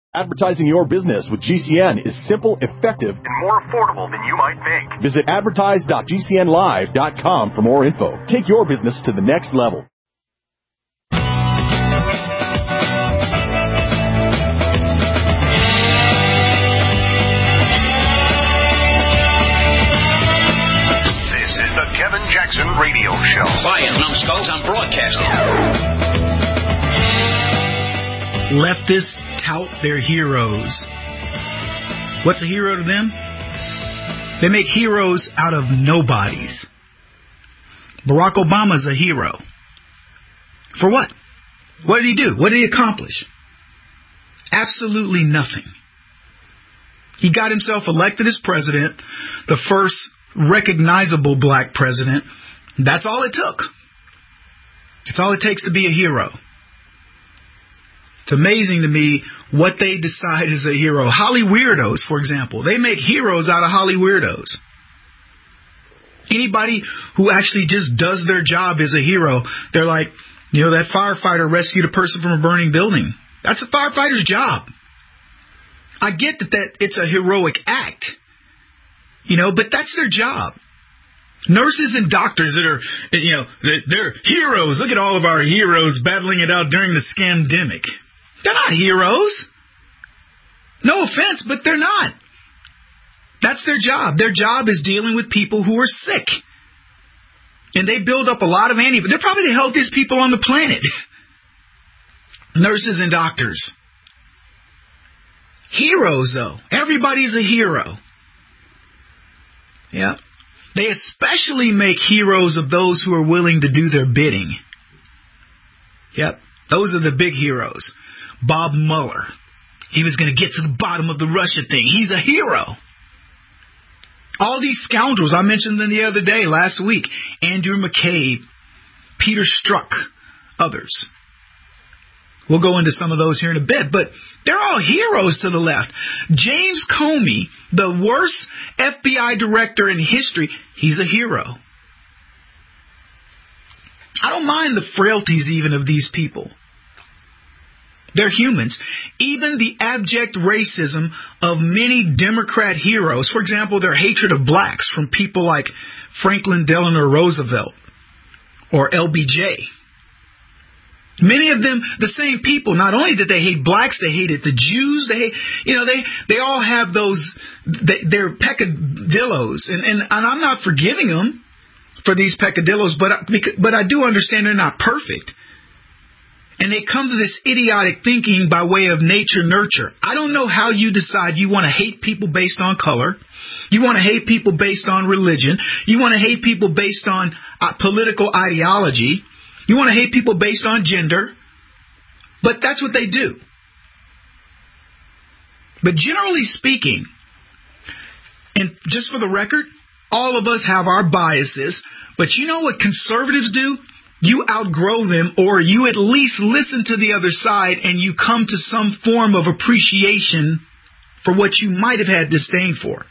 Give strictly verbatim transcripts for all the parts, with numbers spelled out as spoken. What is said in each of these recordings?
Advertising your business with G C N is simple, effective, and more affordable than you might think. Visit advertise dot g c n live dot com for more info. Take your business to the next level. This is the Kevin Jackson Radio Show. Quiet, numbskulls, I'm broadcasting. Leftists tout their heroes. What's a hero to them? They make heroes out of nobodies. Barack Obama's a hero. For what? What did he do? What did he accomplish? Absolutely nothing. He got himself elected as president, the first recognizable black president. That's all it took. It's all it takes to be a hero. It's amazing to me what they decide is a hero. Holly Weirdos, for example. They make heroes out of Holly Weirdos. Anybody who actually just does their job is a hero. They're like, you know, that firefighter rescued a person from a burning building. That's a firefighter's job. I get that, that it's a heroic act, you know, but that's their job. Nurses and doctors that are, you know, they're heroes. Look at all of our heroes battling it out during the scandemic. They're not heroes. No offense, but they're not. That's their job. Their job is dealing with people who are sick. And they build up a lot of antibodies. They're probably the healthiest people on the planet. Nurses and doctors. Heroes, though. Everybody's a hero. Yeah. They especially make heroes of those who are willing to do their bidding. Yep. Those are the big heroes. Bob Mueller. He was going to get to the bottom of the Russia thing. He's a hero. All these scoundrels, I mentioned them the other day, last week. Andrew McCabe, Peter Strzok, others. We'll go into some of those here in a bit, but they're all heroes to the left. James Comey, the worst F B I director in history, he's a hero. I don't mind the frailties even of these people. They're humans. Even the abject racism of many Democrat heroes, for example, their hatred of blacks from people like Franklin Delano Roosevelt or L B J. Many of them, the same people, not only did they hate blacks, they hated the Jews. They hate, you know, they, they all have those, they, they're peccadillos. And, and, and I'm not forgiving them for these peccadillos, but, but I do understand they're not perfect. And they come to this idiotic thinking by way of nature nurture. I don't know how you decide you want to hate people based on color. You want to hate people based on religion. You want to hate people based on uh, political ideology. You want to hate people based on gender. But that's what they do. But generally speaking, and just for the record, all of us have our biases. But you know what conservatives do? You outgrow them, or you at least listen to the other side and you come to some form of appreciation for what you might have had disdain for.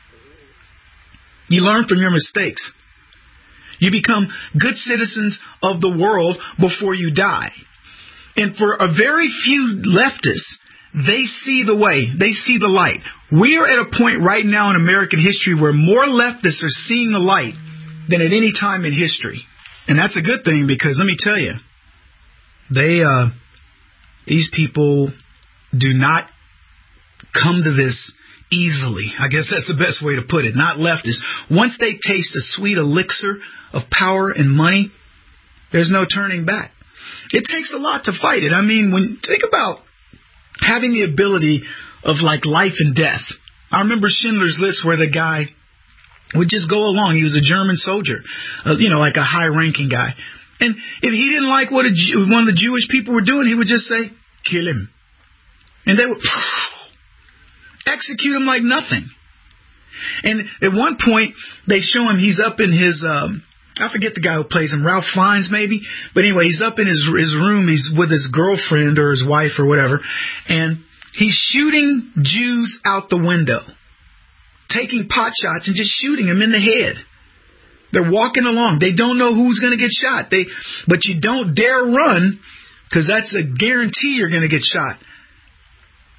You learn from your mistakes. You become good citizens of the world before you die. And for a very few leftists, they see the way. They see the light. We are at a point right now in American history where more leftists are seeing the light than at any time in history. And that's a good thing because let me tell you, they, uh, these people do not come to this easily. I guess that's the best way to put it. Not leftists. Once they taste the sweet elixir of power and money, there's no turning back. It takes a lot to fight it. I mean, when think about having the ability of like life and death. I remember Schindler's List where the guy would just go along. He was a German soldier, uh, you know, like a high-ranking guy. And if he didn't like what a Jew, one of the Jewish people were doing, he would just say, kill him. And they would execute him like nothing. And at one point, they show him he's up in his, um, I forget the guy who plays him, Ralph Fiennes maybe. But anyway, he's up in his his room. He's with his girlfriend or his wife or whatever. And he's shooting Jews out the window. Taking pot shots and just shooting them in the head. They're walking along. They don't know who's going to get shot. They, but you don't dare run because that's a guarantee you're going to get shot.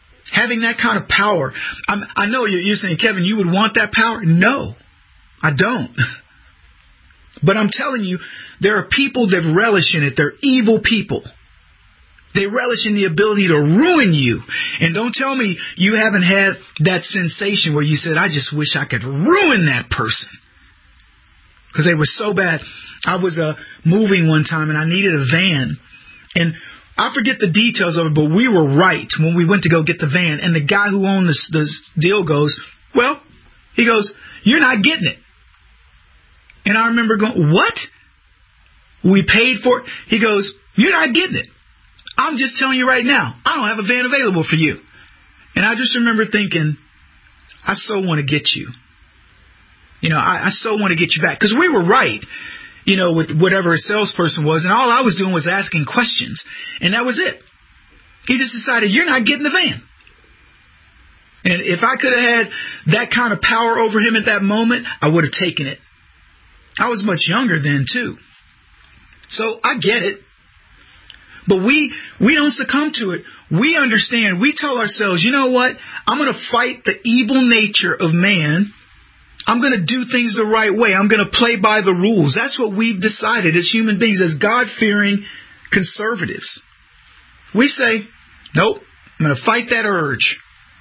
having that kind of power. I'm, I know you're, you're saying, Kevin, you would want that power? No, I don't. But I'm telling you, there are people that relish in it. They're evil people. They relish in the ability to ruin you. And don't tell me you haven't had that sensation where you said, I just wish I could ruin that person. Because they were so bad. I was uh, moving one time and I needed a van. And I forget the details of it, but we were right when we went to go get the van. And the guy who owned this, this deal goes, well, he goes, you're not getting it. And I remember going, what? We paid for it? He goes, you're not getting it. I'm just telling you right now, I don't have a van available for you. And I just remember thinking, I so want to get you. You know, I, I so want to get you back. Because we were right, you know, with whatever a salesperson was. And all I was doing was asking questions. And that was it. He just decided, you're not getting the van. And if I could have had that kind of power over him at that moment, I would have taken it. I was much younger then, too. So I get it. But we we don't succumb to it. We understand. We tell ourselves, you know what? I'm going to fight the evil nature of man. I'm going to do things the right way. I'm going to play by the rules. That's what we've decided as human beings, as God-fearing conservatives. We say, nope, I'm going to fight that urge.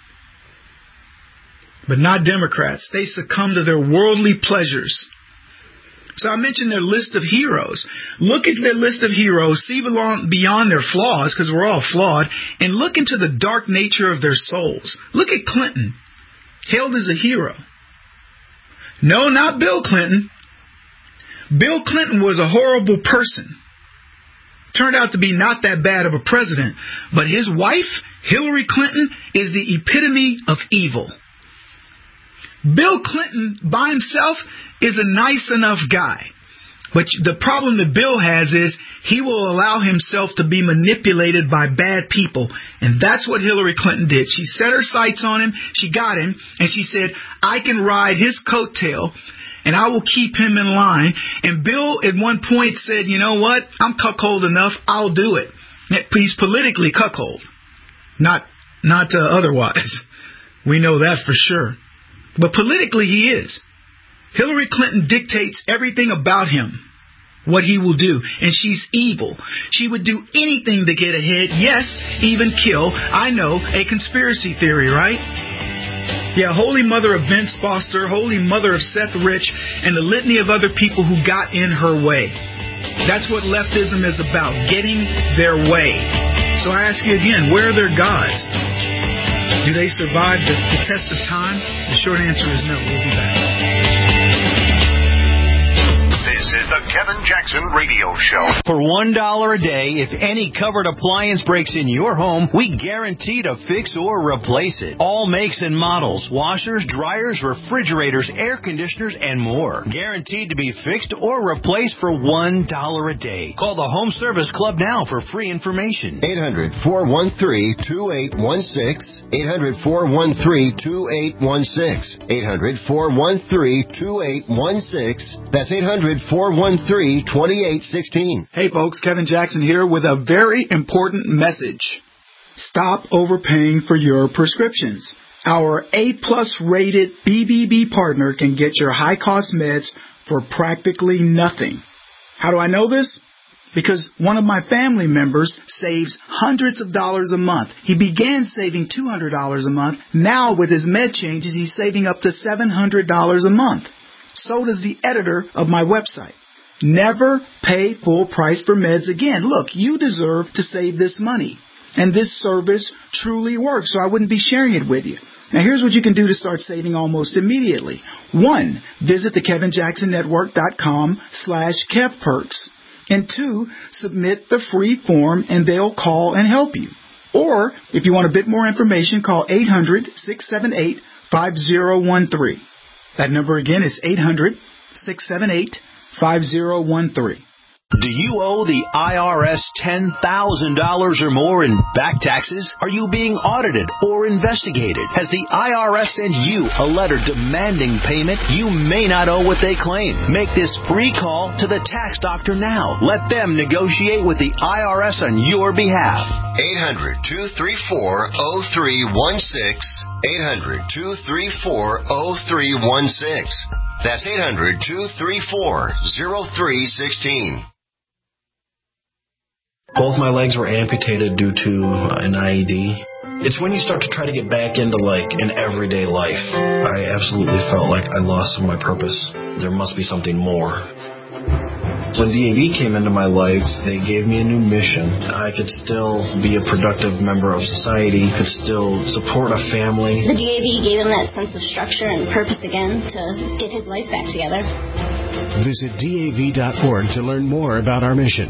But not Democrats. They succumb to their worldly pleasures. So I mentioned their list of heroes. Look at their list of heroes, see beyond their flaws, because we're all flawed, and look into the dark nature of their souls. Look at Clinton, hailed as a hero. No, not Bill Clinton. Bill Clinton was a horrible person. Turned out to be not that bad of a president. But his wife, Hillary Clinton, is the epitome of evil. Bill Clinton by himself is a nice enough guy. But the problem that Bill has is he will allow himself to be manipulated by bad people. And that's what Hillary Clinton did. She set her sights on him. She got him. And she said, I can ride his coattail and I will keep him in line. And Bill at one point said, you know what? I'm cuckold enough. I'll do it. He's politically cuckold. Not, not uh, otherwise. We know that for sure. But politically he is. Hillary Clinton dictates everything about him, what he will do. And she's evil. She would do anything to get ahead. Yes, even kill. I know, a conspiracy theory, right? Yeah, Holy Mother of Vince Foster, Holy Mother of Seth Rich, and the litany of other people who got in her way. That's what leftism is about, getting their way. So I ask you again, where are their gods? Do they survive the, the test of time? The short answer is no. We'll be back. This is the Kevin Jackson Radio Show. For one dollar a day, if any covered appliance breaks in your home, we guarantee to fix or replace it. All makes and models, washers, dryers, refrigerators, air conditioners, and more. Guaranteed to be fixed or replaced for one dollar a day. Call the Home Service Club now for free information. eight hundred, four one three, two eight one six. eight hundred, four one three, two eight one six. eight hundred, four one three, two eight one six. That's eight hundred, four one three, two eight one six. Hey folks, Kevin Jackson here with a very important message. Stop overpaying for your prescriptions. Our A-plus rated B B B partner can get your high-cost meds for practically nothing. How do I know this? Because one of my family members saves hundreds of dollars a month. He began saving two hundred dollars a month. Now with his med changes, he's saving up to seven hundred dollars a month. So does the editor of my website. Never pay full price for meds again. Look, you deserve to save this money. And this service truly works, so I wouldn't be sharing it with you. Now, here's what you can do to start saving almost immediately. One, visit the Kevin Jackson Network dot com slash Kev Perks. And two, submit the free form and they'll call and help you. Or, if you want a bit more information, call eight hundred, six seven eight, five zero one three. That number again is eight hundred, six seven eight, five zero one three. Do you owe the I R S ten thousand dollars or more in back taxes? Are you being audited or investigated? Has the I R S sent you a letter demanding payment? You may not owe what they claim. Make this free call to the tax doctor now. Let them negotiate with the I R S on your behalf. eight hundred, two three four, oh three one six. eight hundred, two three four, oh three one six. That's eight hundred, two three four, oh three one six. Both my legs were amputated due to an I E D. It's when you start to try to get back into, like, an everyday life. I absolutely felt like I lost some of my purpose. There must be something more. When D A V came into my life, they gave me a new mission. I could still be a productive member of society, could still support a family. The D A V gave him that sense of structure and purpose again to get his life back together. Visit D A V dot org to learn more about our mission.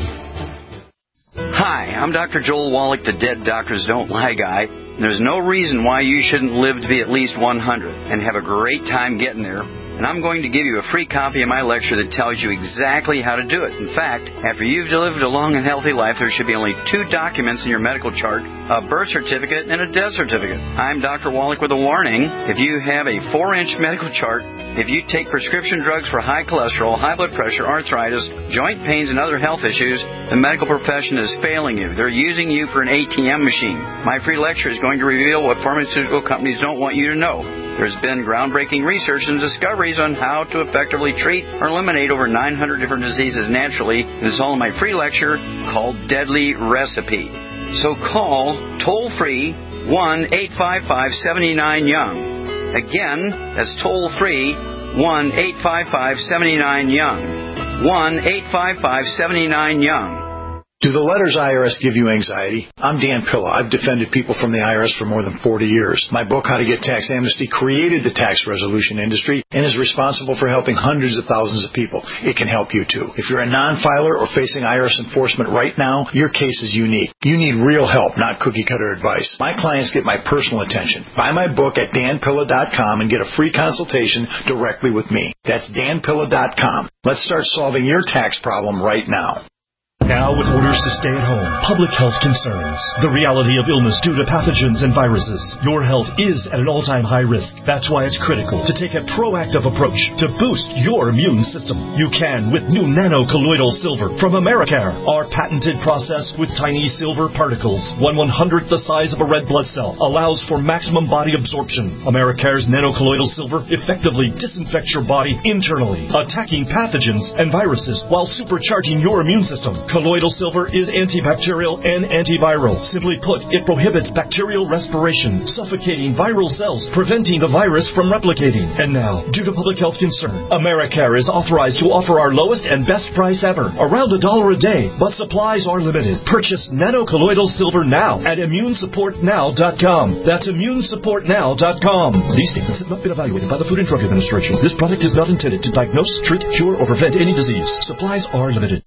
Hi, I'm Doctor Joel Wallach, the Dead Doctors Don't Lie guy. There's no reason why you shouldn't live to be at least one hundred and have a great time getting there. And I'm going to give you a free copy of my lecture that tells you exactly how to do it. In fact, after you've lived a long and healthy life, there should be only two documents in your medical chart, a birth certificate and a death certificate. I'm Doctor Wallach with a warning. If you have a four-inch medical chart, if you take prescription drugs for high cholesterol, high blood pressure, arthritis, joint pains, and other health issues, the medical profession is failing you. They're using you for an A T M machine. My free lecture is going to reveal what pharmaceutical companies don't want you to know. There's been groundbreaking research and discoveries on how to effectively treat or eliminate over nine hundred different diseases naturally. This is all in my free lecture called Deadly Recipe. So call toll-free one eight five five, seven nine, young. Again, that's toll-free one eight five five, seven nine, young. one eight five five, seven nine, young. Do the letters I R S give you anxiety? I'm Dan Pilla. I've defended people from the I R S for more than forty years. My book, How to Get Tax Amnesty, created the tax resolution industry and is responsible for helping hundreds of thousands of people. It can help you, too. If you're a non-filer or facing I R S enforcement right now, your case is unique. You need real help, not cookie-cutter advice. My clients get my personal attention. Buy my book at dan pilla dot com and get a free consultation directly with me. That's dan pilla dot com. Let's start solving your tax problem right now. Now with orders to stay at home, public health concerns, the reality of illness due to pathogens and viruses. Your health is at an all-time high risk. That's why it's critical to take a proactive approach to boost your immune system. You can with new nano-colloidal silver from Americare. Our patented process with tiny silver particles, one one-hundredth the size of a red blood cell, allows for maximum body absorption. Americare's nano-colloidal silver effectively disinfects your body internally, attacking pathogens and viruses while supercharging your immune system. Colloidal silver is antibacterial and antiviral. Simply put, it prohibits bacterial respiration, suffocating viral cells, preventing the virus from replicating. And now, due to public health concern, Americare is authorized to offer our lowest and best price ever, around a dollar a day, but supplies are limited. Purchase nano-colloidal silver now at immune support now dot com. That's immune support now dot com. These statements have not been evaluated by the Food and Drug Administration. This product is not intended to diagnose, treat, cure, or prevent any disease. Supplies are limited.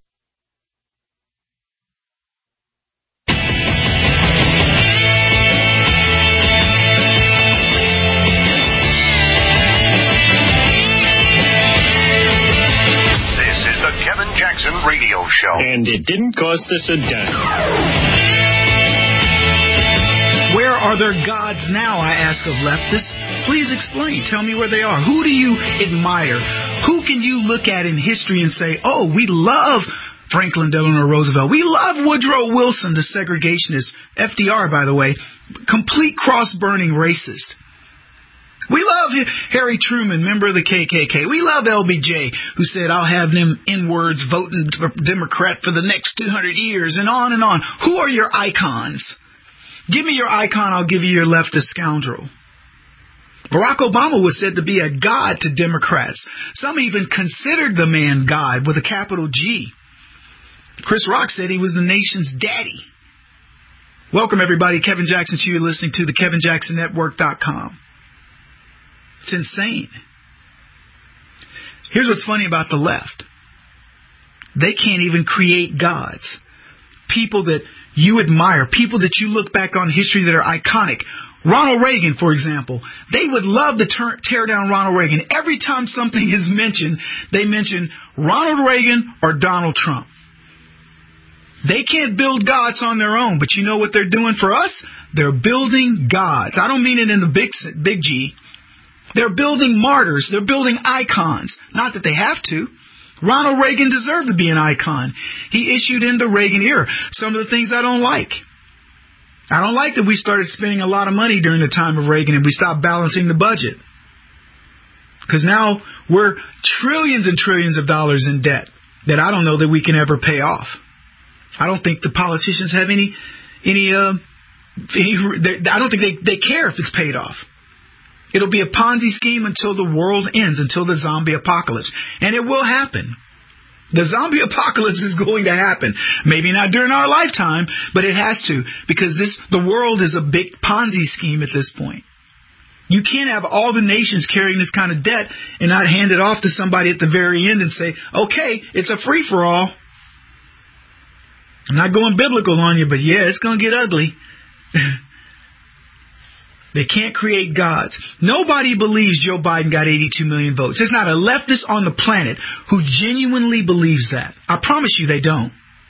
Jackson Radio Show. And it didn't cost us a dime. Where are their gods now, I ask of leftists? Please explain. Tell me where they are. Who do you admire? Who can you look at in history and say, oh, we love Franklin Delano Roosevelt. We love Woodrow Wilson, the segregationist. F D R, by the way, complete cross-burning racist. We love Harry Truman, member of the K K K. We love L B J, who said, I'll have them N-words voting Democrat for the next two hundred years, and on and on. Who are your icons? Give me your icon, I'll give you your leftist scoundrel. Barack Obama was said to be a god to Democrats. Some even considered the man God with a capital G. Chris Rock said he was the nation's daddy. Welcome, everybody. Kevin Jackson to you, listening to the Kevin Jackson Network dot com. It's insane. Here's what's funny about the left. They can't even create gods. People that you admire, people that you look back on history that are iconic. Ronald Reagan, for example. They would love to ter- tear down Ronald Reagan. Every time something is mentioned, they mention Ronald Reagan or Donald Trump. They can't build gods on their own, but you know what they're doing for us? They're building gods. I don't mean it in the big, big G. They're building martyrs. They're building icons. Not that they have to. Ronald Reagan deserved to be an icon. He issued in the Reagan era some of the things I don't like. I don't like that we started spending a lot of money during the time of Reagan and we stopped balancing the budget. Because now we're trillions and trillions of dollars in debt that I don't know that we can ever pay off. I don't think the politicians have any, any, uh, any I don't think they, they care if it's paid off. It'll be a Ponzi scheme until the world ends, until the zombie apocalypse. And it will happen. The zombie apocalypse is going to happen. Maybe not during our lifetime, but it has to. Because this, the world is a big Ponzi scheme at this point. You can't have all the nations carrying this kind of debt and not hand it off to somebody at the very end and say, okay, it's a free-for-all. I'm not going biblical on you, but yeah, it's going to get ugly. They can't create gods. Nobody believes Joe Biden got eighty-two million votes. There's not a leftist on the planet who genuinely believes that. I promise you they don't.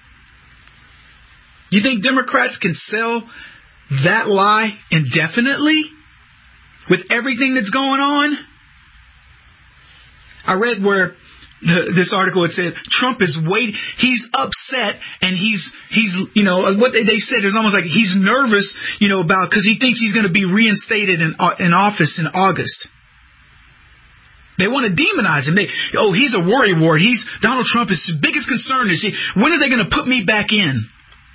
You think Democrats can sell that lie indefinitely with everything that's going on? I read where the, this article, it said Trump is waiting. He's upset and he's, he's, you know, what they, they said is almost like he's nervous, you know, about because he thinks he's going to be reinstated in, in office in August. They want to demonize him. They, oh, he's a worry wart. He's Donald Trump is his biggest concern is he, when are they going to put me back in?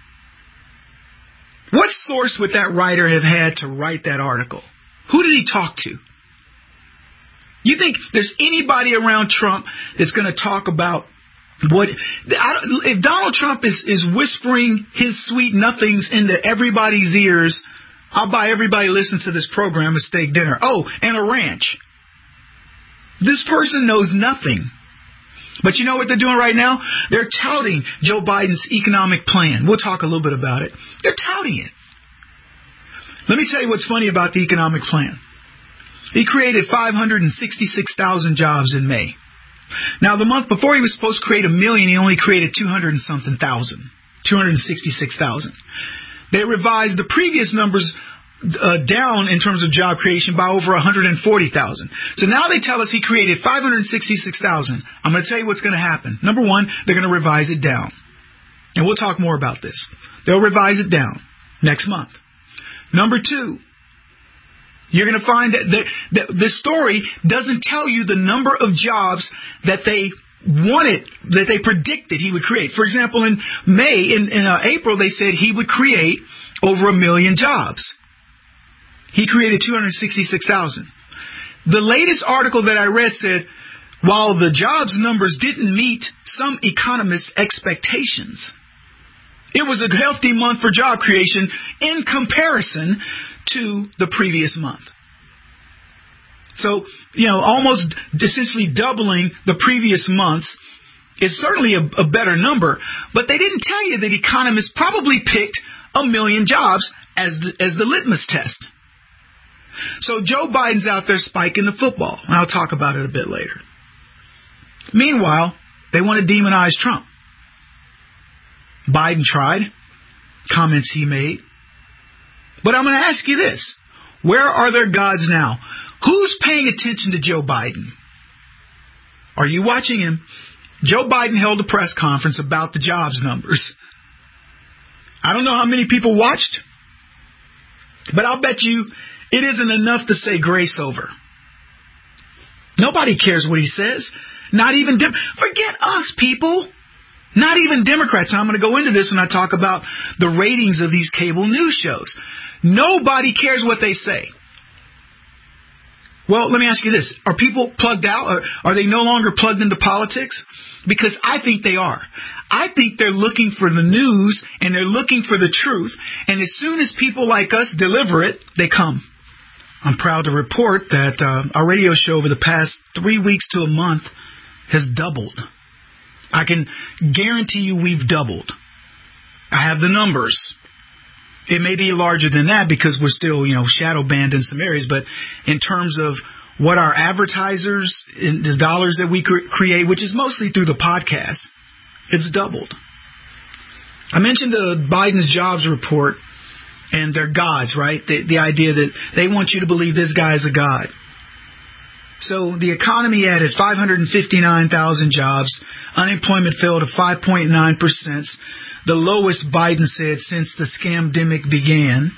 What source would that writer have had to write that article? Who did he talk to? You think there's anybody around Trump that's going to talk about what... I don't, if Donald Trump is, is whispering his sweet nothings into everybody's ears, I'll buy everybody listen to this program a steak dinner. Oh, and a ranch. This person knows nothing. But you know what they're doing right now? They're touting Joe Biden's economic plan. We'll talk a little bit about it. They're touting it. Let me tell you what's funny about the economic plan. He created five hundred sixty-six thousand jobs in May. Now, the month before he was supposed to create a million, he only created two hundred and something thousand, two hundred sixty-six thousand. They revised the previous numbers uh, down in terms of job creation by over one hundred forty thousand. So now they tell us he created five hundred sixty-six thousand. I'm going to tell you what's going to happen. Number one, they're going to revise it down. And we'll talk more about this. They'll revise it down next month. Number two, you're going to find that the, the, the story doesn't tell you the number of jobs that they wanted, that they predicted he would create. For example, in May, in, in uh, April, they said he would create over a million jobs. He created two hundred sixty-six thousand. The latest article that I read said, while the jobs numbers didn't meet some economists' expectations, it was a healthy month for job creation in comparison to the previous month. So, you know, almost essentially doubling the previous months is certainly a, a better number, but they didn't tell you that economists probably picked a million jobs as the, as the litmus test. So Joe Biden's out there spiking the football, and I'll talk about it a bit later. Meanwhile, they want to demonize Trump. Biden tried, comments he made. But I'm going to ask you this. Where are their gods now? Who's paying attention to Joe Biden? Are you watching him? Joe Biden held a press conference about the jobs numbers. I don't know how many people watched, but I'll bet you it isn't enough to say grace over. Nobody cares what he says. Not even Dem- forget us, people. Not even Democrats. And I'm going to go into this when I talk about the ratings of these cable news shows. Nobody cares what they say. Well, let me ask you this. Are people plugged out? Or are they no longer plugged into politics? Because I think they are. I think they're looking for the news and they're looking for the truth. And as soon as people like us deliver it, they come. I'm proud to report that uh, our radio show over the past three weeks to a month has doubled. I can guarantee you we've doubled. I have the numbers. It may be larger than that because we're still, you know, shadow banned in some areas. But in terms of what our advertisers, in the dollars that we cre- create, which is mostly through the podcast, it's doubled. I mentioned the Biden's jobs report and their gods, right? The, the idea that they want you to believe this guy is a god. So the economy added five hundred fifty-nine thousand jobs. Unemployment fell to five point nine percent, the lowest, Biden said, since the scamdemic began.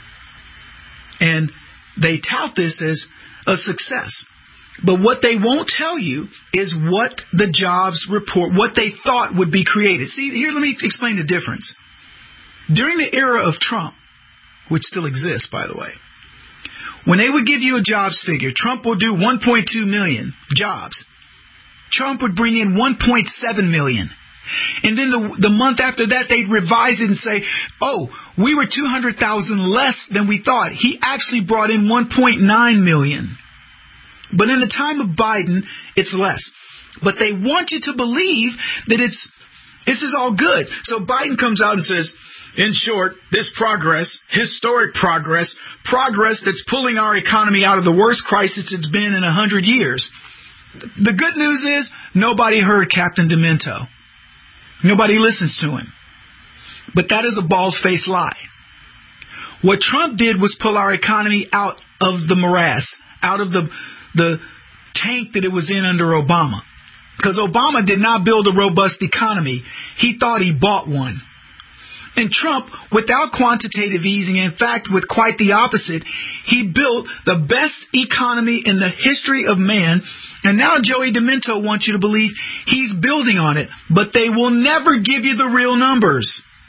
And they tout this as a success. But what they won't tell you is what the jobs report, what they thought would be created. See, here, let me explain the difference. During the era of Trump, which still exists, by the way, when they would give you a jobs figure, Trump will do one point two million jobs. Trump would bring in one point seven million. And then the, the month after that, they'd revise it and say, oh, we were two hundred thousand less than we thought. He actually brought in one point nine million. But in the time of Biden, it's less. But they want you to believe that it's this is all good. So Biden comes out and says, in short, this progress, historic progress, progress that's pulling our economy out of the worst crisis it's been in a hundred years. The good news is nobody heard Captain Demento. Nobody listens to him. But that is a bald-faced lie. What Trump did was pull our economy out of the morass, out of the the tank that it was in under Obama. Because Obama did not build a robust economy. He thought he bought one. And Trump, without quantitative easing, in fact, with quite the opposite, he built the best economy in the history of man. And now Joey Demento wants you to believe he's building on it, but they will never give you the real numbers.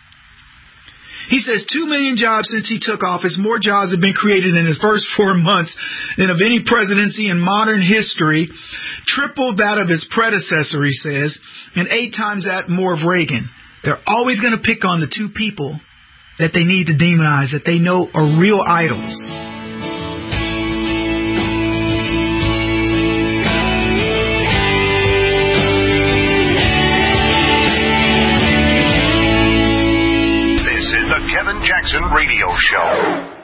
He says two million jobs since he took office. More jobs have been created in his first four months than of any presidency in modern history. Triple that of his predecessor, he says, and eight times that more of Reagan. They're always going to pick on the two people that they need to demonize, that they know are real idols. This is the Kevin Jackson Radio Show.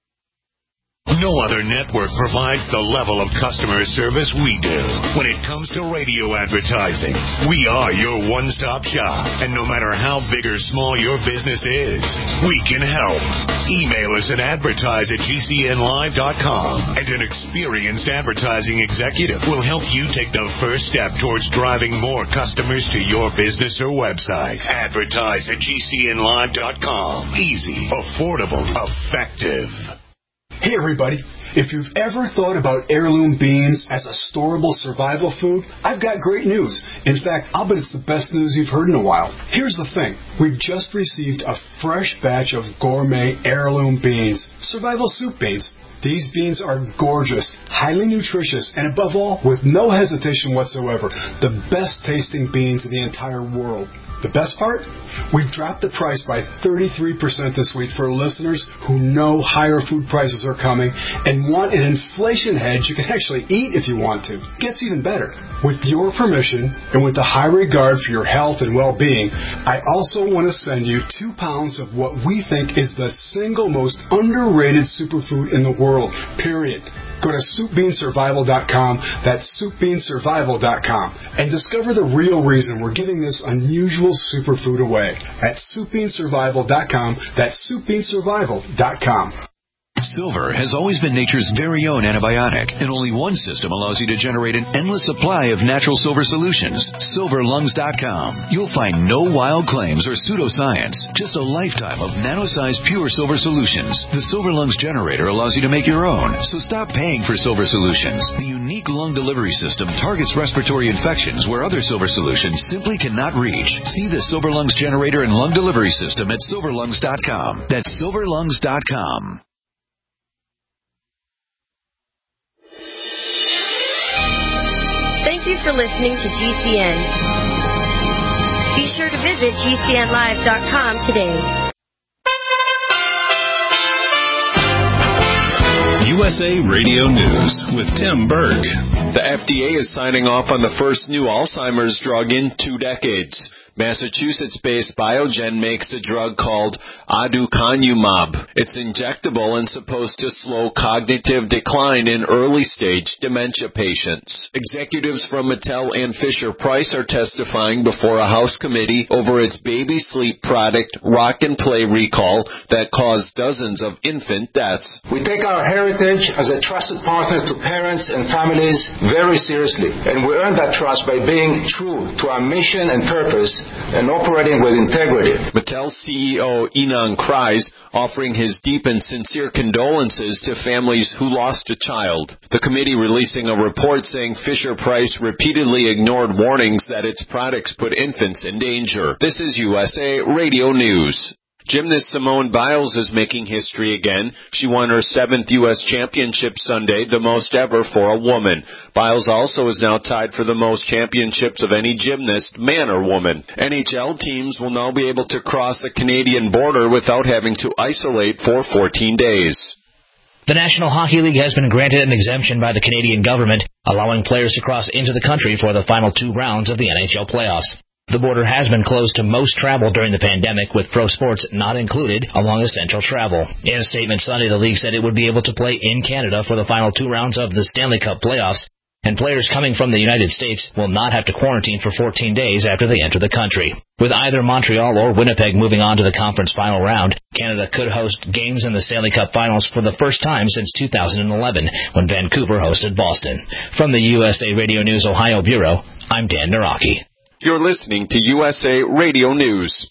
No other network provides the level of customer service we do. When it comes to radio advertising, we are your one-stop shop. And no matter how big or small your business is, we can help. Email us at advertise at G C N live dot com, and an experienced advertising executive will help you take the first step towards driving more customers to your business or website. Advertise at G C N live dot com. Easy, affordable, effective. Hey everybody, if you've ever thought about heirloom beans as a storable survival food, I've got great news. In fact, I'll bet it's the best news you've heard in a while. Here's the thing. We've just received a fresh batch of gourmet heirloom beans, survival soup beans. These beans are gorgeous, highly nutritious, and above all, with no hesitation whatsoever, the best tasting beans in the entire world. The best part? We've dropped the price by thirty-three percent this week for listeners who know higher food prices are coming and want an inflation hedge you can actually eat if you want to. Gets even better. With your permission and with the high regard for your health and well-being, I also want to send you two pounds of what we think is the single most underrated superfood in the world, period. Go to soup bean survival dot com, that's soup bean survival dot com, and discover the real reason we're giving this unusual superfood away at soup bean survival dot com, that's soup bean survival dot com. Silver has always been nature's very own antibiotic, and only one system allows you to generate an endless supply of natural silver solutions. silver lungs dot com. You'll find no wild claims or pseudoscience, just a lifetime of nano-sized pure silver solutions. The Silver Lungs generator allows you to make your own, so stop paying for silver solutions. The unique lung delivery system targets respiratory infections where other silver solutions simply cannot reach. See the Silver Lungs generator and lung delivery system at silver lungs dot com. That's silver lungs dot com. Thank you for listening to G C N. Be sure to visit G C N live dot com today. U S A Radio News with Tim Berg. The F D A is signing off on the first new Alzheimer's drug in two decades. Massachusetts-based Biogen makes a drug called aducanumab. It's injectable and supposed to slow cognitive decline in early-stage dementia patients. Executives from Mattel and Fisher-Price are testifying before a House committee over its baby sleep product Rock and Play recall that caused dozens of infant deaths. We take our heritage as a trusted partner to parents and families very seriously, and we earn that trust by being true to our mission and purpose and operating with integrity. Mattel C E O Ynon Kreiz offering his deep and sincere condolences to families who lost a child. The committee releasing a report saying Fisher-Price repeatedly ignored warnings that its products put infants in danger. This is U S A Radio News. Gymnast Simone Biles is making history again. She won her seventh U S championship Sunday, the most ever for a woman. Biles also is now tied for the most championships of any gymnast, man or woman. N H L teams will now be able to cross the Canadian border without having to isolate for fourteen days. The National Hockey League has been granted an exemption by the Canadian government, allowing players to cross into the country for the final two rounds of the N H L playoffs. The border has been closed to most travel during the pandemic, with pro sports not included among essential travel. In a statement Sunday, the league said it would be able to play in Canada for the final two rounds of the Stanley Cup playoffs, and players coming from the United States will not have to quarantine for fourteen days after they enter the country. With either Montreal or Winnipeg moving on to the conference final round, Canada could host games in the Stanley Cup finals for the first time since two thousand eleven, when Vancouver hosted Boston. From the U S A Radio News Ohio Bureau, I'm Dan Naraki. You're listening to U S A Radio News.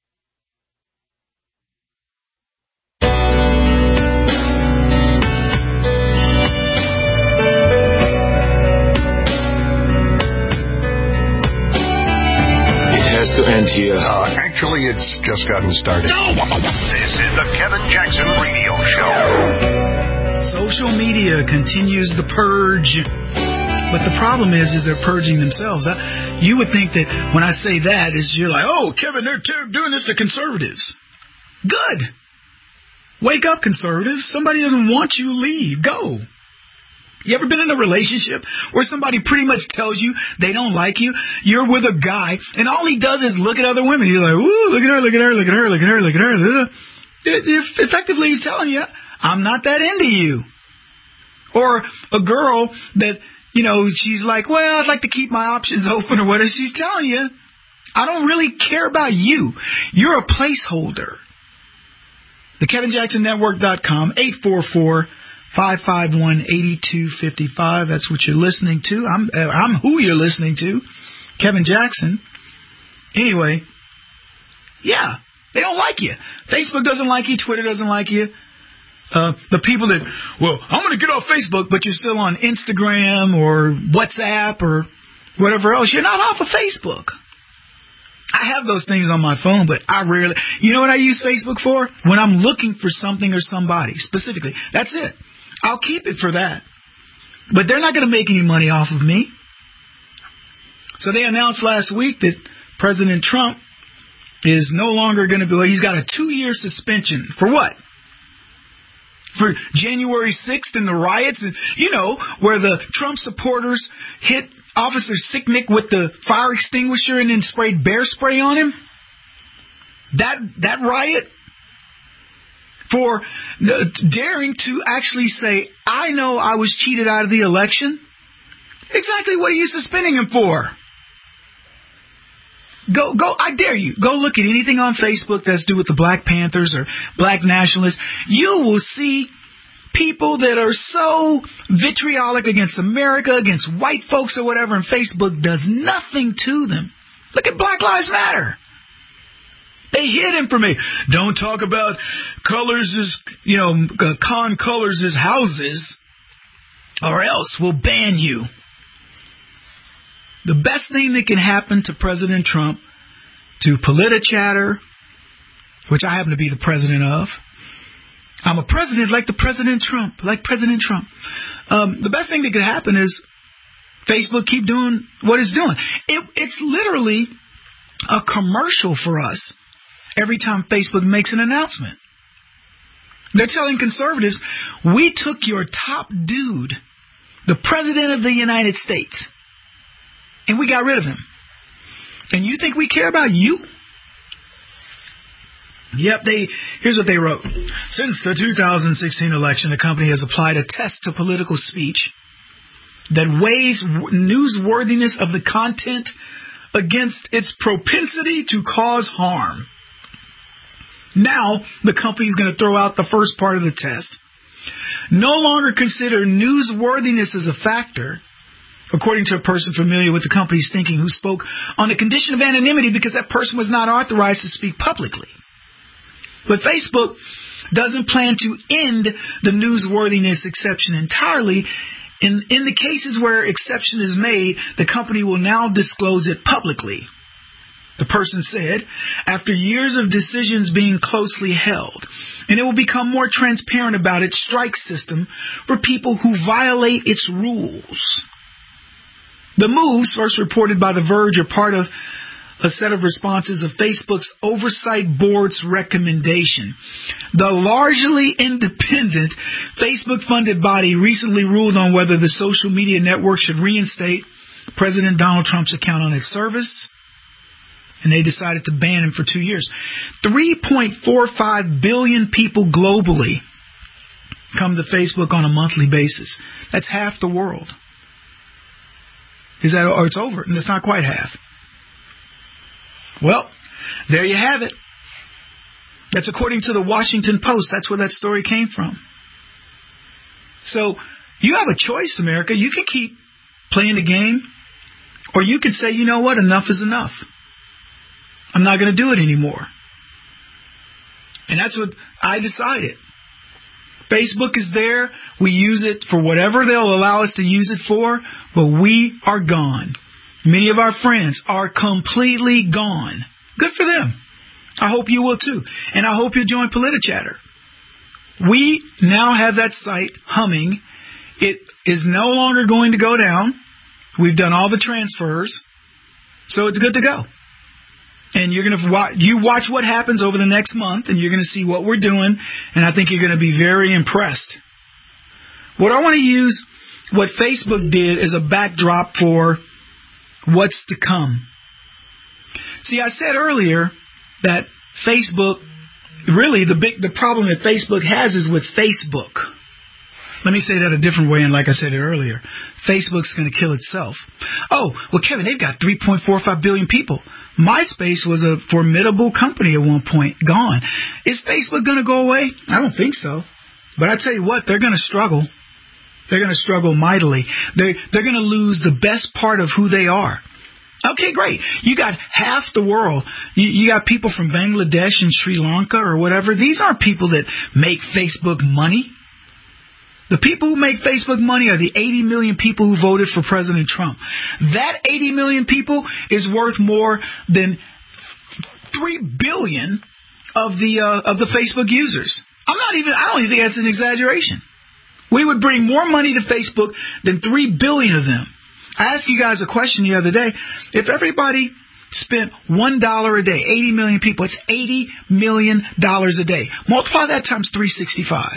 Has to end here. Uh, actually, it's just gotten started. This is the Kevin Jackson Radio Show. Social media continues the purge, but the problem is, is they're purging themselves. You would think that when I say that, is you're like, oh, Kevin, they're t- doing this to conservatives. Good. Wake up, conservatives. Somebody doesn't want you, leave. Go. You ever been in a relationship where somebody pretty much tells you they don't like you? You're with a guy, and all he does is look at other women. You're like, ooh, look at her, look at her, look at her, look at her, look at her. If effectively, he's telling you, I'm not that into you. Or a girl that, you know, she's like, well, I'd like to keep my options open or whatever. She's telling you, I don't really care about you. You're a placeholder. The Kevin Jackson Network dot com, eight four four, five five one, eight two five five. That's what you're listening to. I'm I'm who you're listening to, Kevin Jackson. Anyway, yeah, they don't like you. Facebook doesn't like you. Twitter doesn't like you. Uh, the people that, well, I'm going to get off Facebook, but you're still on Instagram or WhatsApp or whatever else. You're not off of Facebook. I have those things on my phone, but I rarely, you know what I use Facebook for? When I'm looking for something or somebody specifically. That's it. I'll keep it for that. But they're not going to make any money off of me. So they announced last week that President Trump is no longer going to be, he's got a two-year suspension. For what? For January sixth and the riots, and you know, where the Trump supporters hit Officer Sicknick with the fire extinguisher and then sprayed bear spray on him? That that riot? For daring to actually say, I know I was cheated out of the election? Exactly what are you suspending him for? Go, go, I dare you, go look at anything on Facebook that's to do with the Black Panthers or Black nationalists. You will see people that are so vitriolic against America, against white folks or whatever, and Facebook does nothing to them. Look at Black Lives Matter. They hid information. Don't talk about colors as, you know, con colors as houses, or else we'll ban you. The best thing that can happen to President Trump, to PolitiChatter, which I happen to be the president of. I'm a president like the President Trump, like President Trump. Um, the best thing that could happen is Facebook keep doing what it's doing. It, it's literally a commercial for us every time Facebook makes an announcement. They're telling conservatives, we took your top dude, the President of the United States, and we got rid of him. And you think we care about you? Yep, they. Here's what they wrote. Since the two thousand sixteen election, the company has applied a test to political speech that weighs newsworthiness of the content against its propensity to cause harm. Now, the company's going to throw out the first part of the test. No longer consider newsworthiness as a factor, according to a person familiar with the company's thinking who spoke on the condition of anonymity because that person was not authorized to speak publicly. But Facebook doesn't plan to end the newsworthiness exception entirely. In, in the cases where exception is made, the company will now disclose it publicly. The person said, after years of decisions being closely held, and it will become more transparent about its strike system for people who violate its rules. The moves, first reported by The Verge, are part of a set of responses of Facebook's Oversight Board's recommendation. The largely independent Facebook-funded body recently ruled on whether the social media network should reinstate President Donald Trump's account on its service, and they decided to ban him for two years. three point four five billion people globally come to Facebook on a monthly basis. That's half the world. Is that, or it's over, and it's not quite half. Well, there you have it. That's according to the Washington Post. That's where that story came from. So you have a choice, America. You can keep playing the game, or you could say, you know what, enough is enough. I'm not going to do it anymore. And that's what I decided. Facebook is there. We use it for whatever they'll allow us to use it for, but we are gone. Many of our friends are completely gone. Good for them. I hope you will too. And I hope you'll join PolitiChatter. We now have that site humming. It is no longer going to go down. We've done all the transfers. So it's good to go. And you're going to watch, you watch what happens over the next month, and you're going to see what we're doing, and I think you're going to be very impressed. What I want to use, what Facebook did, as a backdrop for what's to come. See, I said earlier that Facebook, really the big the problem that Facebook has is with Facebook. Let me say that a different way, and like I said it earlier, Facebook's going to kill itself. Oh, well, Kevin, they've got three point four five billion people. MySpace was a formidable company at one point. Gone. Is Facebook going to go away? I don't think so. But I tell you what, they're going to struggle. They're going to struggle mightily. They, they're going to lose the best part of who they are. Okay, great. You got half the world. You, you got people from Bangladesh and Sri Lanka or whatever. These aren't people that make Facebook money. The people who make Facebook money are the eighty million people who voted for President Trump. That eighty million people is worth more than three billion of the uh, of the Facebook users. I'm not even. I don't even think that's an exaggeration. We would bring more money to Facebook than three billion of them. I asked you guys a question the other day. If everybody spent one dollar a day, eighty million people, it's eighty million dollars a day. Multiply that times three hundred sixty-five.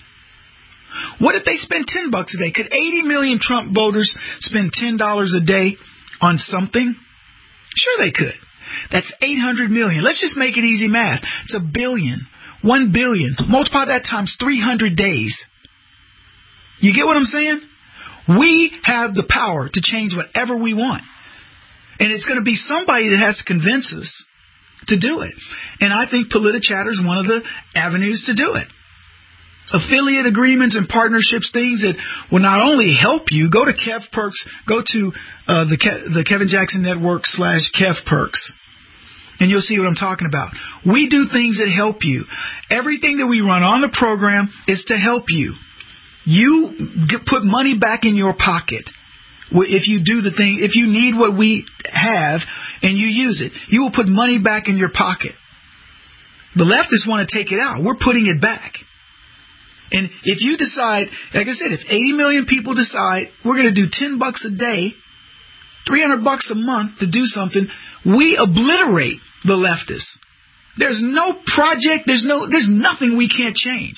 What if they spend ten bucks a day? Could eighty million Trump voters spend ten dollars a day on something? Sure they could. That's eight hundred million. Let's just make it easy math. It's a billion. One billion. Multiply that times three hundred days. You get what I'm saying? We have the power to change whatever we want. And it's going to be somebody that has to convince us to do it. And I think PolitiChatter is one of the avenues to do it. Affiliate agreements and partnerships, things that will not only help you. Go to Kev Perks. Go to uh, the Ke- the Kevin Jackson Network slash Kev Perks, and you'll see what I'm talking about. We do things that help you. Everything that we run on the program is to help you. You get, put money back in your pocket if you do the thing. If you need what we have and you use it, you will put money back in your pocket. The leftists want to take it out. We're putting it back. And if you decide, like I said, if eighty million people decide we're going to do ten bucks a day, three hundred bucks a month to do something, we obliterate the leftists. There's no project, there's no, there's nothing we can't change.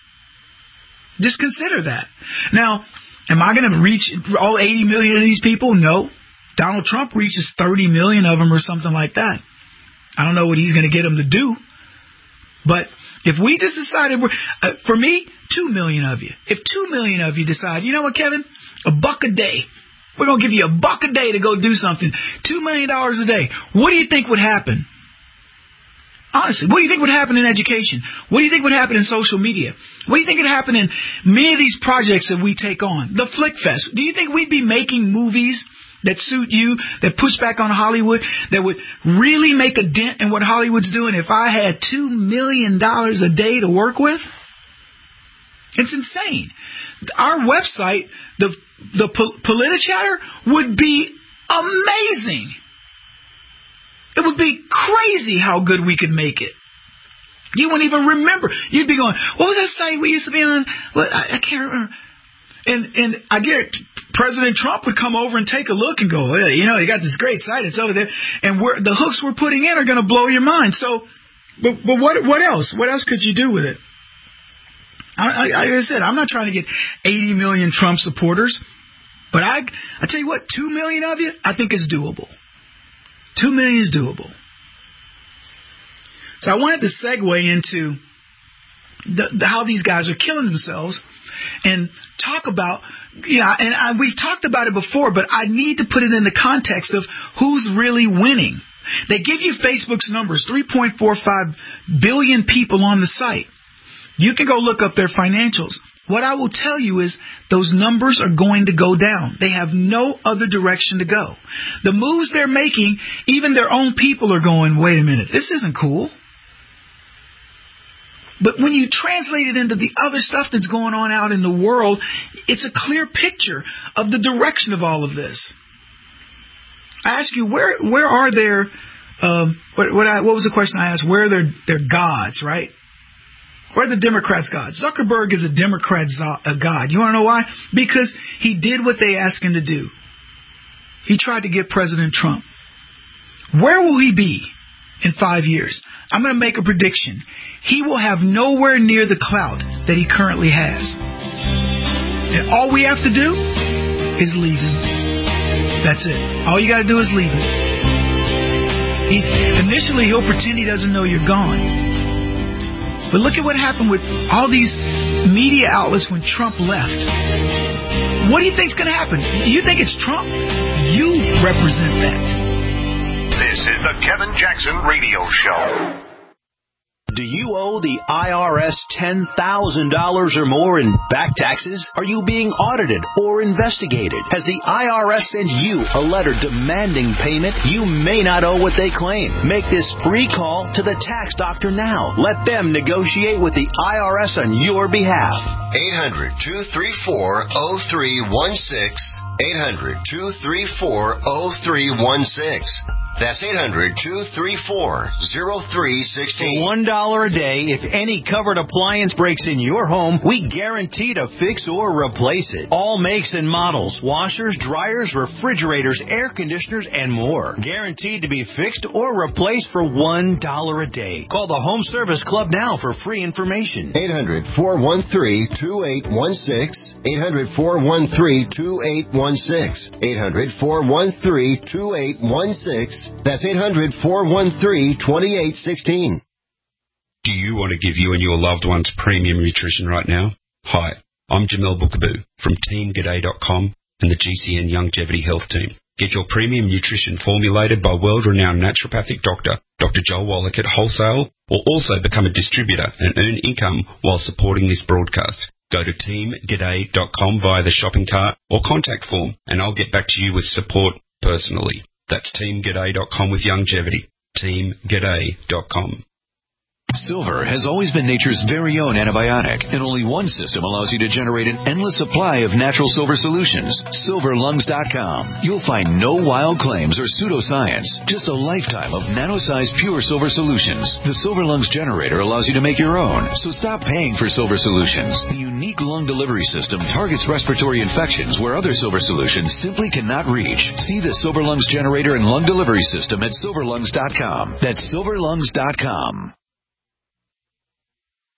Just consider that. Now, am I going to reach all eighty million of these people? No. Donald Trump reaches thirty million of them or something like that. I don't know what he's going to get them to do. But if we just decided, we're, uh, for me, two million of you. If two million of you decide, you know what, Kevin, a buck a day. We're going to give you a buck a day to go do something. Two million dollars a day. What do you think would happen? Honestly, what do you think would happen in education? What do you think would happen in social media? What do you think would happen in many of these projects that we take on? The Flick Fest. Do you think we'd be making movies that suit you, that push back on Hollywood, that would really make a dent in what Hollywood's doing if I had two million dollars a day to work with? It's insane. Our website, the the PolitiChatter, would be amazing. It would be crazy how good we could make it. You wouldn't even remember. You'd be going, what was that site we used to be on? Well, I, I can't remember. And and I get President Trump would come over and take a look and go, well, you know, you got this great site. It's over there. And we're, the hooks we're putting in are going to blow your mind. So, but, but what what else? What else could you do with it? I, I, like I said, I'm not trying to get eighty million Trump supporters. But I, I tell you what, two million of you, I think is doable. Two million is doable. So I wanted to segue into the, the, how these guys are killing themselves and talk about, you know, and I, we've talked about it before, but I need to put it in the context of who's really winning. They give you Facebook's numbers, three point four five billion people on the site. You can go look up their financials. What I will tell you is those numbers are going to go down. They have no other direction to go. The moves they're making, even their own people are going, wait a minute, this isn't cool. But when you translate it into the other stuff that's going on out in the world, it's a clear picture of the direction of all of this. I ask you, where where are their, um, what what, I, what was the question I asked? Where are their, their gods, right? Where are the Democrats' gods? Zuckerberg is a Democrat's uh, god. You want to know why? Because he did what they asked him to do. He tried to get President Trump. Where will he be in five years? I'm going to make a prediction. He will have nowhere near the clout that he currently has. And all we have to do is leave him. That's it. All you got to do is leave him. He, initially, he'll pretend he doesn't know you're gone. But look at what happened with all these media outlets when Trump left. What do you think's going to happen? You think it's Trump? You represent that. This is the Kevin Jackson Radio Show. Do you owe the I R S ten thousand dollars or more in back taxes? Are you being audited or investigated? Has the I R S sent you a letter demanding payment? You may not owe what they claim. Make this free call to the tax doctor now. Let them negotiate with the I R S on your behalf. eight hundred, two three four, zero three one six. eight hundred, two three four, zero three one six. That's eight hundred, two three four, zero three one six. For one dollar a day, if any covered appliance breaks in your home, we guarantee to fix or replace it. All makes and models, washers, dryers, refrigerators, air conditioners, and more. Guaranteed to be fixed or replaced for one dollar a day. Call the Home Service Club now for free information. eight hundred, four one three, two eight one six. eight hundred, four one three, two eight one six. eight hundred, four one three, two eight one six. That's eight hundred, four one three, two eight one six. Do you want to give you and your loved ones premium nutrition right now? Hi, I'm Jamel Bookaboo from team g'day dot com and the G C N Longevity Health Team. Get your premium nutrition formulated by world-renowned naturopathic doctor, Doctor Joel Wallach at wholesale, or also become a distributor and earn income while supporting this broadcast. Go to team g'day dot com via the shopping cart or contact form, and I'll get back to you with support personally. That's team g'day dot com with longevity. team g'day dot com. Silver has always been nature's very own antibiotic, and only one system allows you to generate an endless supply of natural silver solutions. silver lungs dot com. You'll find no wild claims or pseudoscience, just a lifetime of nano-sized pure silver solutions. The Silver Lungs generator allows you to make your own, so stop paying for silver solutions. The unique lung delivery system targets respiratory infections where other silver solutions simply cannot reach. See the Silver Lungs generator and lung delivery system at silver lungs dot com. That's silver lungs dot com.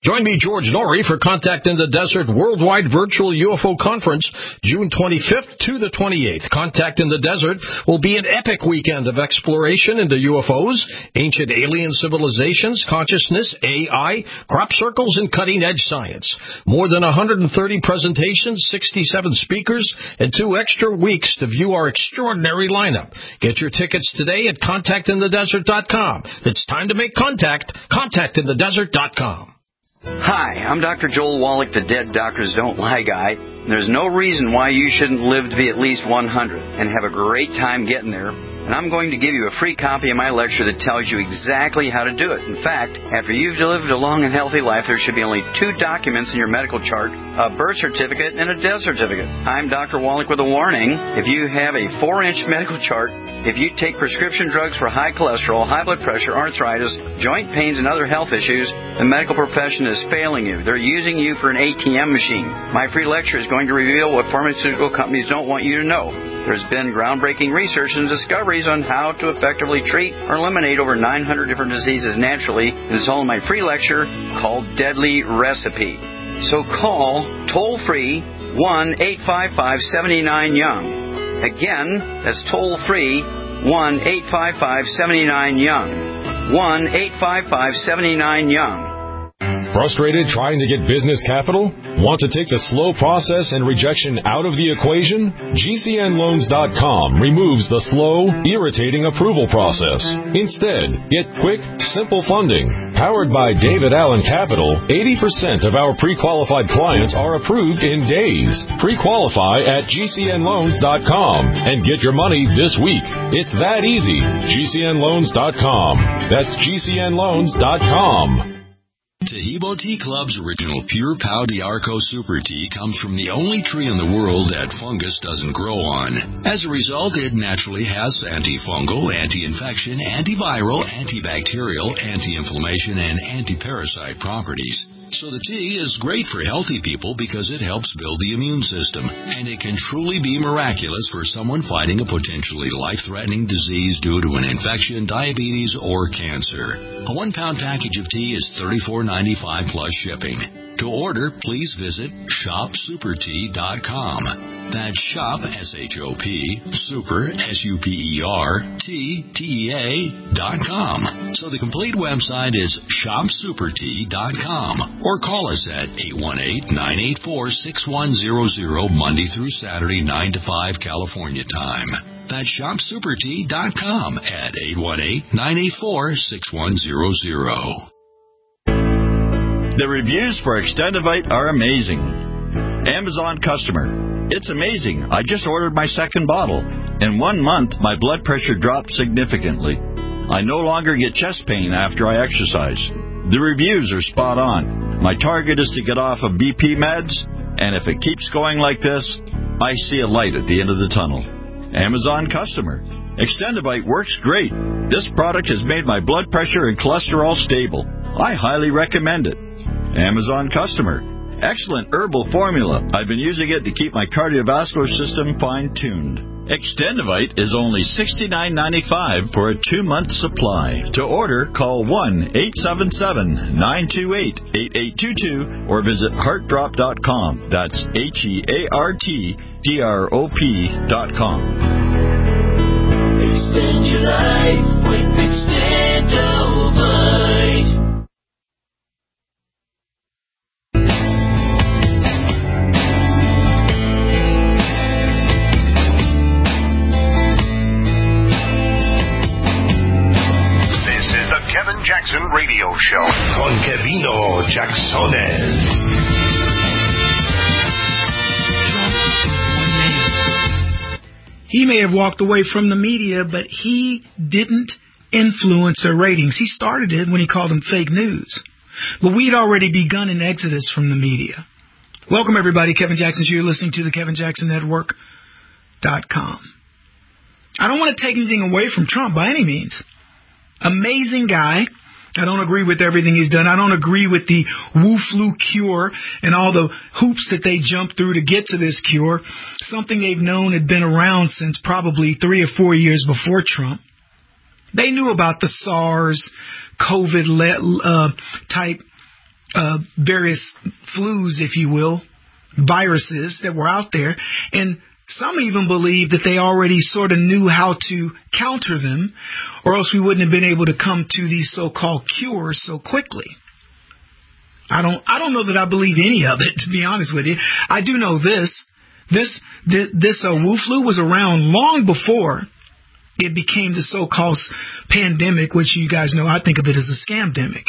Join me, George Norrie, for Contact in the Desert Worldwide Virtual U F O Conference, June twenty-fifth to the twenty-eighth. Contact in the Desert will be an epic weekend of exploration into U F Os, ancient alien civilizations, consciousness, A I, crop circles, and cutting-edge science. More than one hundred thirty presentations, sixty-seven speakers, and two extra weeks to view our extraordinary lineup. Get your tickets today at contact in the desert dot com. It's time to make contact. contact in the desert dot com. Hi, I'm Doctor Joel Wallach, the Dead Doctors Don't Lie guy. There's no reason why you shouldn't live to be at least one hundred and have a great time getting there. And I'm going to give you a free copy of my lecture that tells you exactly how to do it. In fact, after you've lived a long and healthy life, there should be only two documents in your medical chart, a birth certificate and a death certificate. I'm Doctor Wallach with a warning. If you have a four-inch medical chart, if you take prescription drugs for high cholesterol, high blood pressure, arthritis, joint pains, and other health issues, the medical profession is failing you. They're using you for an A T M machine. My free lecture is going to reveal what pharmaceutical companies don't want you to know. There's been groundbreaking research and discoveries on how to effectively treat or eliminate over nine hundred different diseases naturally. And it's all in my free lecture called Deadly Recipe. So call toll-free one eight five five, seven nine, young. Again, that's toll-free one eight five five, seven nine, young. one eight five five, seven nine, young. Frustrated trying to get business capital? Want to take the slow process and rejection out of the equation? G C N loans dot com removes the slow, irritating approval process. Instead, get quick, simple funding. Powered by David Allen Capital, eighty percent of our pre-qualified clients are approved in days. Pre-qualify at G C N loans dot com and get your money this week. It's that easy. G C N loans dot com. That's G C N loans dot com. Tahibo Tea Club's original Pure Pau D'Arco Super Tea comes from the only tree in the world that fungus doesn't grow on. As a result, it naturally has antifungal, anti-infection, antiviral, antibacterial, anti-inflammation, and anti-parasite properties. So the tea is great for healthy people because it helps build the immune system, and it can truly be miraculous for someone fighting a potentially life-threatening disease due to an infection, diabetes, or cancer. A one-pound package of tea is thirty-four ninety-five plus shipping. To order, please visit shop super tea dot com. That's shop, S H O P, super, S U P E R, T, T E A, dot com. So the complete website is shop super tea dot com. Or call us at eight one eight, nine eight four, six one zero zero, Monday through Saturday, nine to five, California time. That's shop super tea dot com at eight one eight, nine eight four, six one zero zero. The reviews for Extendivite are amazing. Amazon customer. It's amazing. I just ordered my second bottle. In one month, my blood pressure dropped significantly. I no longer get chest pain after I exercise. The reviews are spot on. My target is to get off of B P meds, and if it keeps going like this, I see a light at the end of the tunnel. Amazon customer. Extendivite works great. This product has made my blood pressure and cholesterol stable. I highly recommend it. Amazon customer. Excellent herbal formula. I've been using it to keep my cardiovascular system fine-tuned. Extendivite is only sixty-nine ninety-five for a two-month supply. To order, call one eight seven seven, nine two eight, eight eight two two or visit heart drop dot com. That's H E A R T D R O P dot com. Extend your life with Extendivite. Kevin Jackson Radio Show con Kevino Jacksones. He may have walked away from the media, but he didn't influence their ratings. He started it when he called them fake news. But we'd already begun an exodus from the media. Welcome, everybody. Kevin Jackson Show. You're listening to the Kevin Jackson Network dot com. I don't want to take anything away from Trump by any means. Amazing guy. I don't agree with everything he's done. I don't agree with the Wu-flu cure and all the hoops that they jumped through to get to this cure. Something they've known had been around since probably three or four years before Trump. They knew about the SARS, COVID uh, type uh, various flus, if you will, viruses that were out there. And some even believe that they already sort of knew how to counter them, or else we wouldn't have been able to come to these so-called cures so quickly. I don't I don't know that I believe any of it, to be honest with you. I do know this. This this uh, Wu flu was around long before it became the so-called pandemic, which you guys know I think of it as a scamdemic.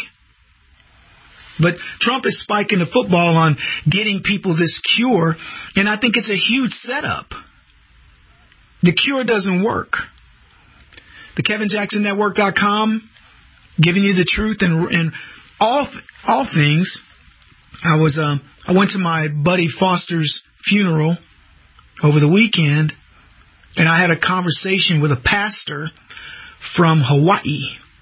But Trump is spiking the football on getting people this cure, and I think it's a huge setup. The cure doesn't work. The Kevin Jackson Network dot com, giving you the truth and and all all things. I was um I went to my buddy Foster's funeral over the weekend, and I had a conversation with a pastor from Hawaii.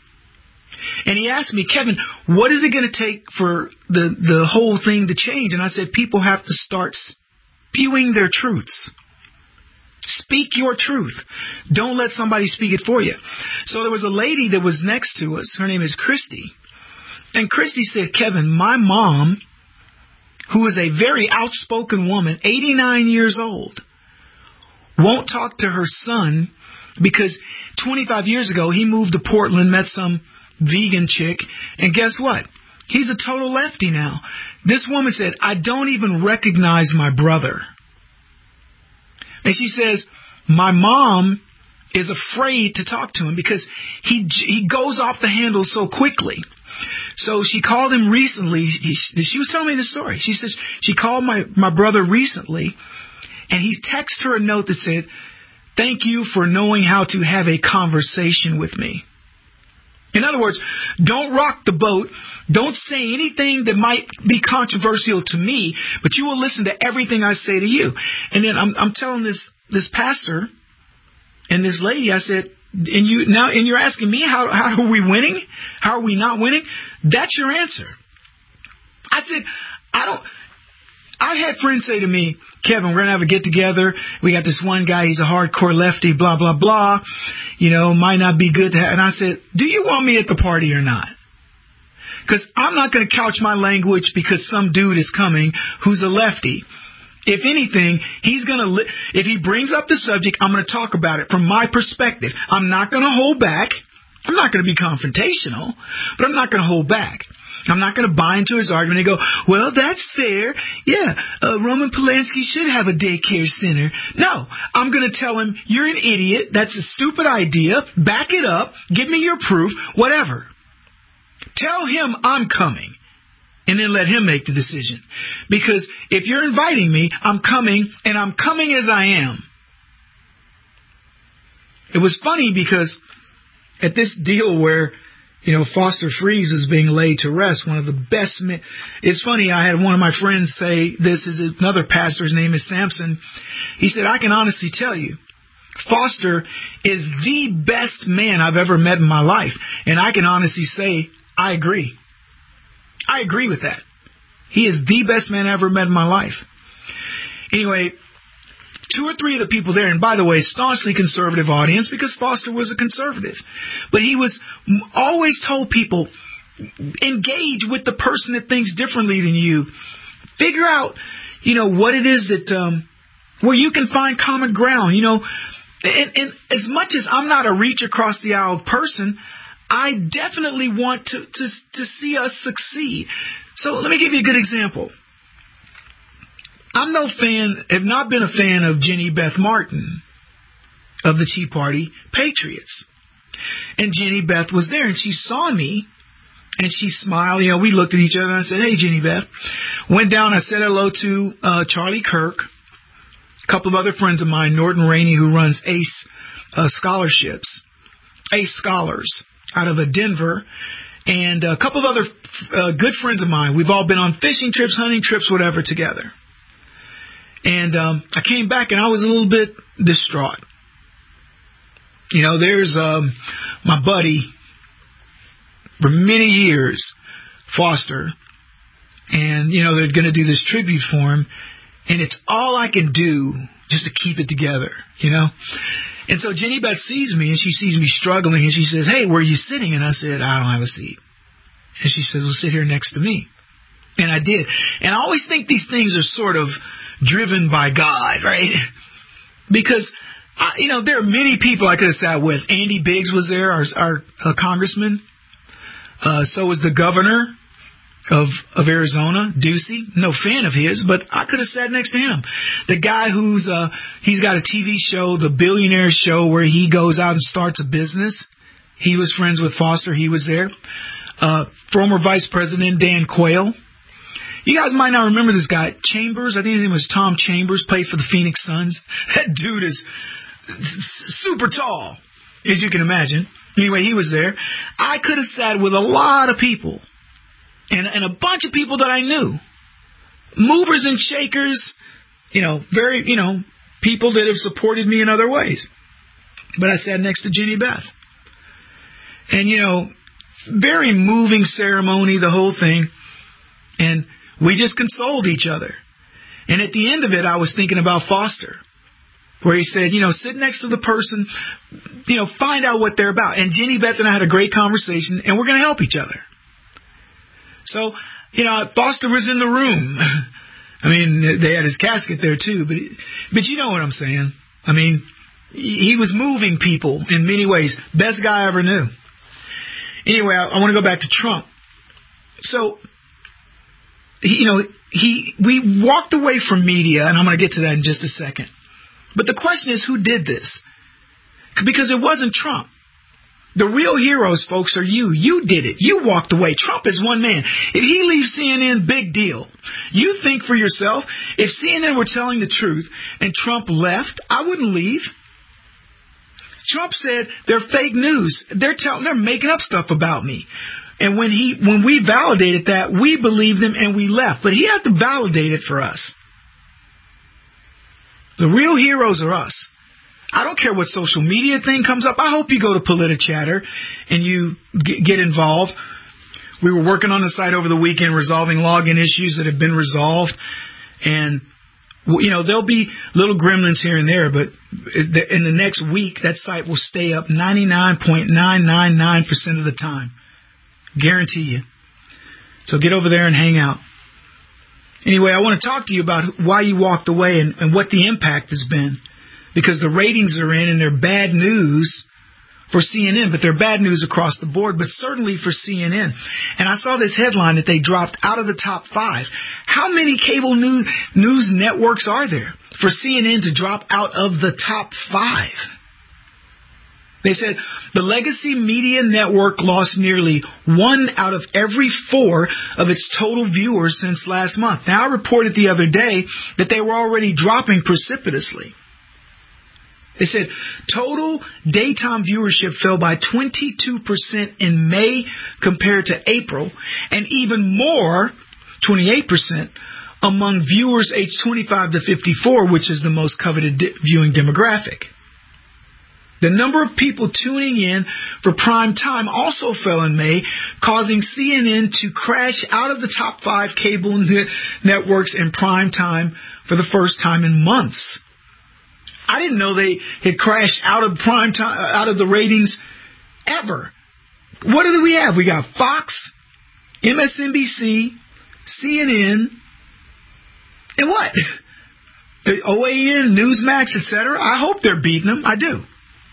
And he asked me, Kevin, what is it going to take for the, the whole thing to change? And I said, people have to start spewing their truths. Speak your truth. Don't let somebody speak it for you. So there was a lady that was next to us. Her name is Christy. And Christy said, Kevin, my mom, who is a very outspoken woman, eighty-nine years old, won't talk to her son because twenty-five years ago he moved to Portland, met some vegan chick, and guess what? He's a total lefty now. This woman said, I don't even recognize my brother. And she says, my mom is afraid to talk to him because he he goes off the handle so quickly. So she called him recently. He, she was telling me the story. She says she called my, my brother recently, and he texted her a note that said, thank you for knowing how to have a conversation with me. In other words, don't rock the boat. Don't say anything that might be controversial to me, but you will listen to everything I say to you. And then I'm, I'm telling this, this pastor and this lady, I said, and you now, and you're asking me how, how are we winning? How are we not winning? That's your answer. I said, I don't, I had friends say to me, Kevin, we're going to have a get-together. We got this one guy, he's a hardcore lefty, blah, blah, blah. You know, might not be good to have. And I said, do you want me at the party or not? Because I'm not going to couch my language because some dude is coming who's a lefty. If anything, he's going to, li- if he brings up the subject, I'm going to talk about it from my perspective. I'm not going to hold back. I'm not going to be confrontational, but I'm not going to hold back. I'm not going to buy into his argument and go, well, that's fair. Yeah, uh, Roman Polanski should have a daycare center. No, I'm going to tell him, you're an idiot. That's a stupid idea. Back it up. Give me your proof. Whatever. Tell him I'm coming. And then let him make the decision. Because if you're inviting me, I'm coming, and I'm coming as I am. It was funny because at this deal where, you know, Foster Freeze is being laid to rest, one of the best men. It's funny, I had one of my friends say, this is another pastor, his name is Samson. He said, I can honestly tell you, Foster is the best man I've ever met in my life. And I can honestly say, I agree. I agree with that. He is the best man I ever met in my life. Anyway, two or three of the people there, and by the way, staunchly conservative audience because Foster was a conservative. But he was always told people, engage with the person that thinks differently than you. Figure out, you know, what it is that, um, where you can find common ground, you know. And, and as much as I'm not a reach across the aisle person, I definitely want to, to, to see us succeed. So let me give you a good example. I'm no fan, have not been a fan of Jenny Beth Martin of the Tea Party Patriots. And Jenny Beth was there, and she saw me, and she smiled. You know, we looked at each other, and I said, hey, Jenny Beth. Went down, I said hello to uh, Charlie Kirk, a couple of other friends of mine, Norton Rainey, who runs ACE uh, Scholarships, ACE Scholars, out of Denver, and a couple of other uh, good friends of mine. We've all been on fishing trips, hunting trips, whatever, together. And um, I came back, and I was a little bit distraught. You know, there's um, my buddy for many years, Foster, and, you know, they're going to do this tribute for him, and it's all I can do just to keep it together, you know. And so Jenny Beth sees me, and she sees me struggling, and she says, hey, where are you sitting? And I said, I don't have a seat. And she says, well, sit here next to me. And I did. And I always think these things are sort of driven by God, right? Because, I, you know, there are many people I could have sat with. Andy Biggs was there, our, our uh, congressman. Uh, so was the governor of of Arizona, Ducey. No fan of his, but I could have sat next to him. The guy who's, uh, he's got a T V show, The Billionaire Show, where he goes out and starts a business. He was friends with Foster. He was there. Uh, former Vice President Dan Quayle. You guys might not remember this guy. Chambers, I think his name was Tom Chambers, played for the Phoenix Suns. That dude is super tall, as you can imagine. Anyway, he was there. I could have sat with a lot of people and, and a bunch of people that I knew. Movers and shakers, you know, very, you know, people that have supported me in other ways. But I sat next to Jenny Beth. And, you know, very moving ceremony, the whole thing. And we just consoled each other. And at the end of it, I was thinking about Foster, where he said, you know, sit next to the person, you know, find out what they're about. And Jenny Beth and I had a great conversation, and we're going to help each other. So, you know, Foster was in the room. I mean, they had his casket there, too. But, but you know what I'm saying. I mean, he was moving people in many ways. Best guy I ever knew. Anyway, I, I want to go back to Trump. So, you know, he we walked away from media, and I'm going to get to that in just a second. But the question is, who did this? Because it wasn't Trump. The real heroes, folks, are you. You did it. You walked away. Trump is one man. If he leaves C N N, big deal. You think for yourself, if C N N were telling the truth and Trump left, I wouldn't leave. Trump said they're fake news. They're telling, they're making up stuff about me. And when he, when we validated that, we believed him and we left. But he had to validate it for us. The real heroes are us. I don't care what social media thing comes up. I hope you go to PolitiChatter and you get involved. We were working on the site over the weekend resolving login issues that have been resolved. And, you know, there'll be little gremlins here and there, but in the next week, that site will stay up ninety-nine point nine nine nine percent of the time. Guarantee you. So get over there and hang out. Anyway, I want to talk to you about why you walked away and, and what the impact has been. Because the ratings are in and they're bad news for C N N, but they're bad news across the board, but certainly for C N N. And I saw this headline that they dropped out of the top five. How many cable news, news networks are there for C N N to drop out of the top five? They said the legacy media network lost nearly one out of every four of its total viewers since last month. Now, I reported the other day that they were already dropping precipitously. They said total daytime viewership fell by twenty-two percent in May compared to April, and even more, twenty-eight percent, among viewers aged twenty-five to fifty-four, which is the most coveted di- viewing demographic. The number of people tuning in for prime time also fell in May, causing C N N to crash out of the top five cable net- networks in prime time for the first time in months. I didn't know they had crashed out of prime time, out of the ratings ever. What do we have? We got Fox, M S N B C, C N N, and what? O A N, Newsmax, et cetera. I hope they're beating them. I do.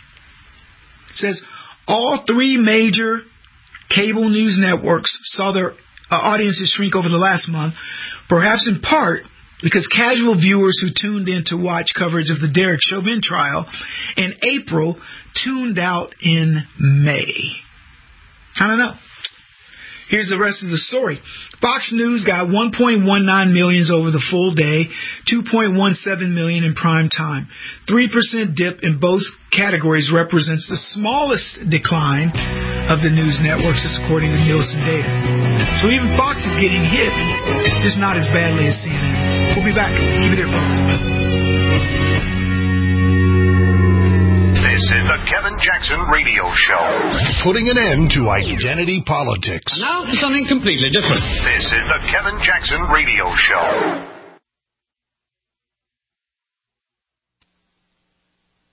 It says all three major cable news networks saw their uh, audiences shrink over the last month, perhaps in part because casual viewers who tuned in to watch coverage of the Derek Chauvin trial in April tuned out in May. I don't know. Here's the rest of the story. Fox News got one point one nine million over the full day, two point one seven million in prime time. three percent dip in both categories represents the smallest decline of the news networks, according to Nielsen data. So even Fox is getting hit, just not as badly as C N N. We'll be back. Keep it here, folks. This is the Kevin Jackson Radio Show. Putting an end to identity politics. And now for something completely different. This is the Kevin Jackson Radio Show.